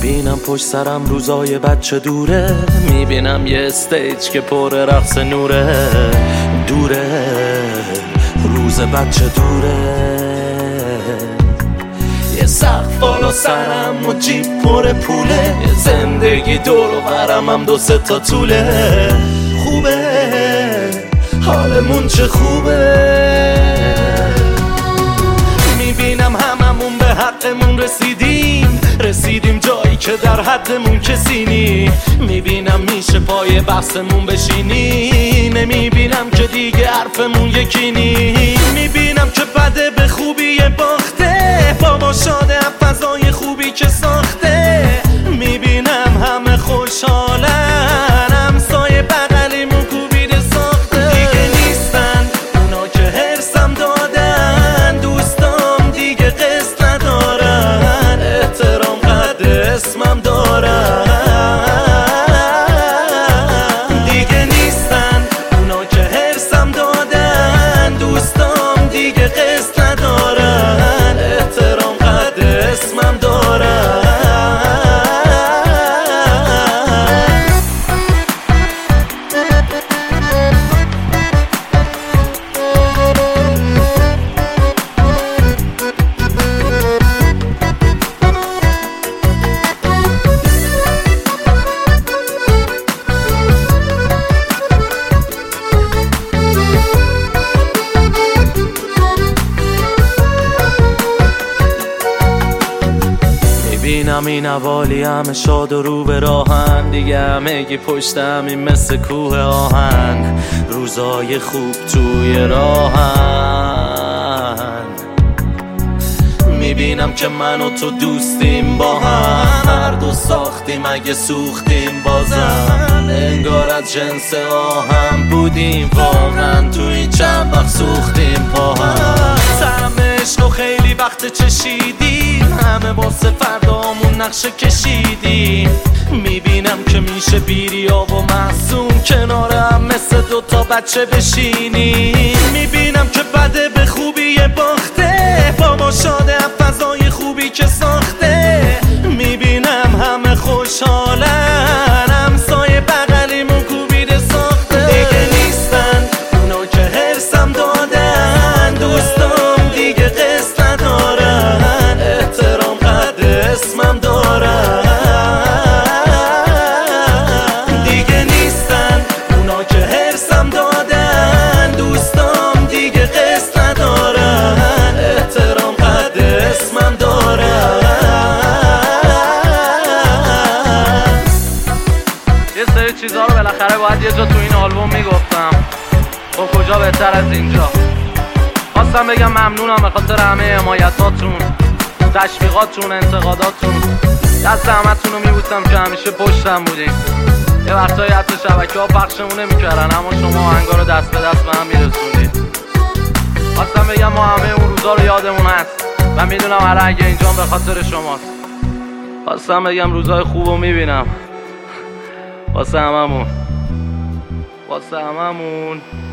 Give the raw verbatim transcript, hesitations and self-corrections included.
میبینم پشت سرم روزای بچه دوره، میبینم یه استیج که پر رقص نوره. دوره روز بچه دوره، یه سقف بالا سرم و جیب پر پوله، یه زندگی دور و برم هم دو سه تا طوله. خوبه حالمون چه خوبه، میبینم هممون به حقمون رسیدیم، رسیدیم جایی که در حدمون کسی نی. میبینم میشه پای بحثمون بشینی، نمیبینم که دیگه حرفمون یکی نی. میبینم که بده به خوبی باخته، بابا شاده فضای خوبی که ساخته. میبینم همه خوشحالن، همسایه بغلیمون کوبیده ساخته. دیگه نیستن اونا که هرسم دادن، دوستام دیگه قصد ندارن، احترام قد اسمم دارن. دیگه نیستن اونا که هرسم دادن، دوستام دیگه قصد ندارن، احترام قد اسمم دارن. میبینم این اوالی همه شاد و رو به راهن، دیگه همگی پشتم این مثل کوه آهن. روزای خوب توی راهن، میبینم که من و تو دوستیم با هم، هر دو ساختیم اگه سوختیم بازم. انگار از جنس آهم بودیم واقعا، توی چند وقت سوختیم پا هم. طعم عشق و خیلی وقت چشیدیم، همه واسه فردامون نقشه کشیدیم. میبینم که میشه بیریا و معصوم کنارم مثل دوتا بچه بشینیم. میبینم که بده به خوبی باخته، بابا شاده فضای خوبی که ساخته. میبینم همه خوشحالن، همسایه بغلیمون کوبیده ساخته. دیگه نیستن اونا که هرسم دادن، دوستام دیگه قصد ندارن، احترام قد اسمم دارن. دیگه نیستن اونا که هرسم دادن، دوستام دیگه قصد ندارن، احترام قد اسمم دارن. یه سری چیزها رو بالاخره باید یه جا تو این آلبوم میگفتم، خب کجا بهتر از اینجا. خواستم بگم ممنونم به خاطر همه حمایتاتون، تشویقاتون، انتقاداتون. دست همتون رو میبوسم که همیشه پشتم بودین. یه وقتایی حتی شبکه ها پخشمون نمیکردن، اما شما آهنگا رو دست به دست به هم میرسوندید. خواستم بگم ما همه اون روزا رو یادمون هست و میدونم هر اگه اینجام به خاطر شماست. خواستم بگم روزای خوب رو میبینم واسه هممون، واسه هممون.